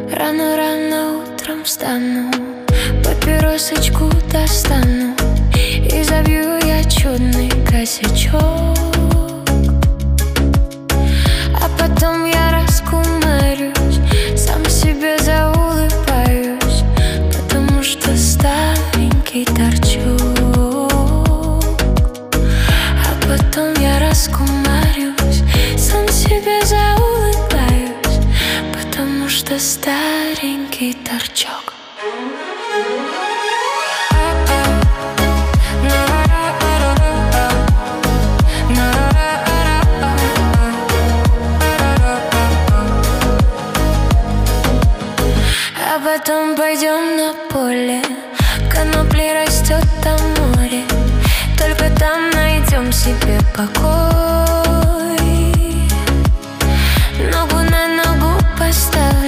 Рано-рано утром встану, папиросочку достану и забью я чудный косячок. А потом я раскумарюсь, сам себе заулыбаюсь, потому что старенький торчок. А потом я раскумарюсь, сам себе заулыбаюсь, потому что старенький торчок. А потом пойдем на поле, конопли растет там море, только там найдем себе покой.